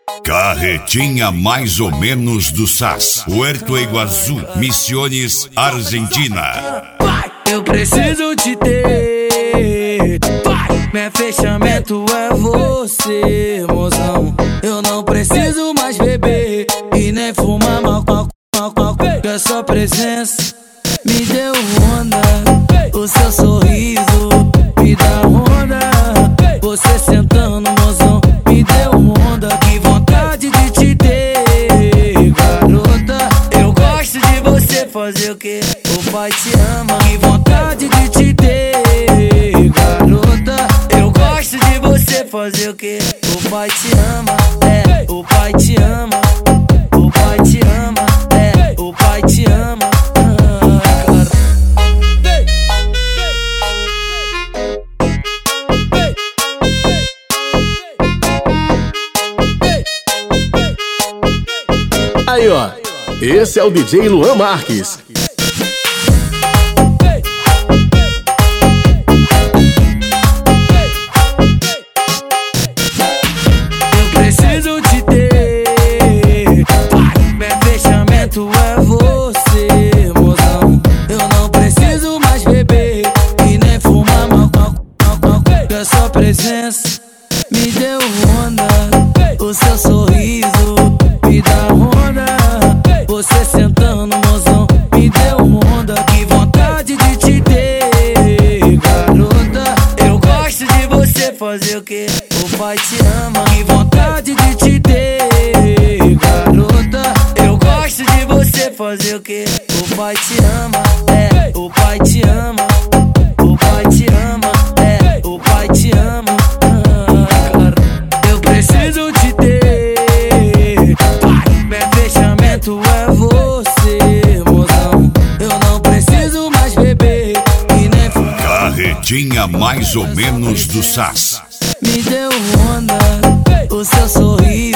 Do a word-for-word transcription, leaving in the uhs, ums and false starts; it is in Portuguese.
Carretinha mais ou menos do S A S, Puerto Iguaçu, Misiones, Argentina. Eu preciso te ter, meu fechamento é você, mozão. Eu não preciso mais beber e nem fumar maconha, que a sua presença me deu onda. O seu sorriso me dá onda. Você sentando, mozão, me deu onda. Que vontade de te ter, garota. Eu gosto de você fazer o que o pai te ama. Que vontade de te ter, garota. Eu gosto de você fazer o que o pai te ama. É, o pai te ama. O pai te ama. É, o pai te ama. Aí, ó, esse é o D J Luan Marques. Eu preciso te ter, meu fechamento é você, mozão. Eu não preciso mais beber e nem fumar maconha, que a sua presença me deu onda. O seu sorriso me dá onda. Você sentando, mozão, me deu onda. Que vontade de te ter, garota. Eu gosto de você fazer o que o pai te ama. Que vontade de te ter, garota. Eu gosto de você fazer o que o pai te ama. É, o pai te ama. O pai te ama. É, o pai te ama. Eu preciso te ter, meu fechamento é você, mozão. Eu não preciso mais beber e nem fumar. Carretinha mais ou menos do S A S. Me deu onda, o seu sorriso